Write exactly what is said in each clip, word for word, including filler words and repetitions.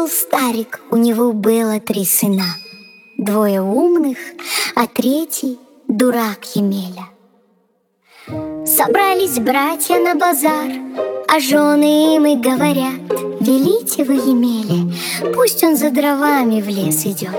Жил-был старик, у него было три сына. Двое умных, а третий — дурак Емеля. Собрались братья на базар, а жены им и говорят: велите вы Емеля, пусть он за дровами в лес идет.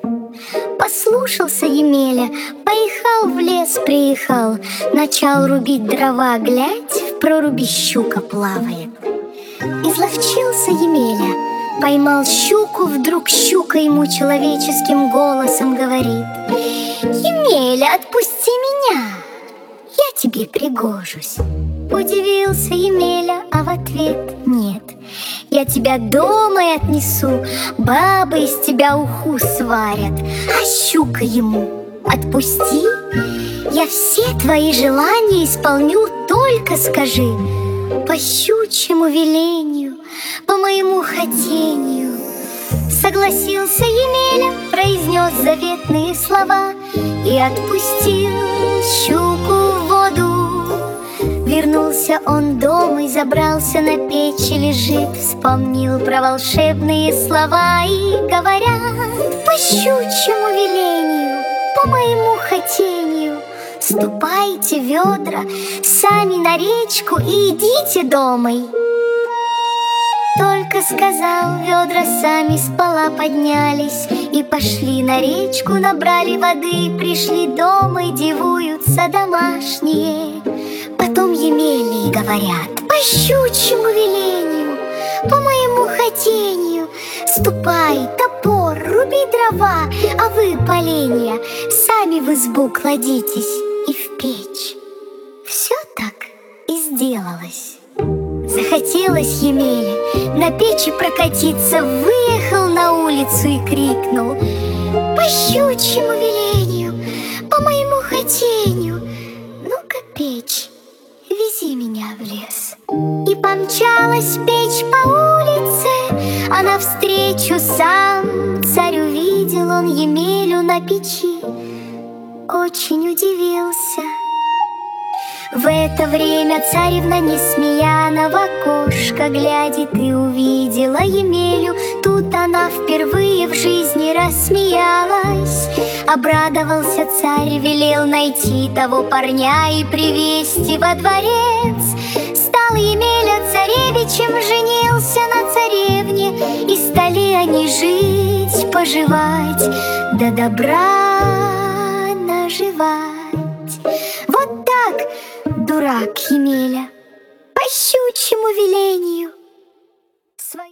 Послушался Емеля, поехал в лес, приехал, начал рубить дрова, глядь, в проруби щука плавает. Изловчился Емеля, поймал щуку, вдруг щука ему человеческим голосом говорит: Емеля, отпусти меня, я тебе пригожусь. Удивился Емеля, а в ответ: нет, я тебя домой отнесу, бабы из тебя уху сварят. А щука ему: отпусти, я все твои желания исполню, только скажи, по щучьему велению, по моему хотению. Согласился Емеля, произнес заветные слова и отпустил щуку в воду. Вернулся он домой, забрался на печь и лежит, вспомнил про волшебные слова и говорят: по щучьему велению, по моему хотению, ступайте, ведра, сами на речку и идите домой. Только сказал, ведра сами с пола поднялись и пошли на речку, набрали воды, пришли домой, дивуются домашние. Потом Емеле говорят: по щучьему велению, по моему хотению, ступай, топор, руби дрова, а вы, поленья, сами в избу кладитесь и в печь. Все так и сделалось. Захотелось Емеле на печи прокатиться, выехал на улицу и крикнул: по щучьему велению, по моему хотению, ну-ка, печь, вези меня в лес. И помчалась печь по улице, а навстречу сам царь увидел он Емелю на печи, очень удивился. В это время царевна Несмеяна в окошко глядит и увидела Емелю. Тут она впервые в жизни рассмеялась. Обрадовался царь, велел найти того парня и привести во дворец. Стал Емеля царевичем, женился на царевне, и стали они жить, поживать, да добра наживать. Вот так, дурак Емеля, по щучьему велению,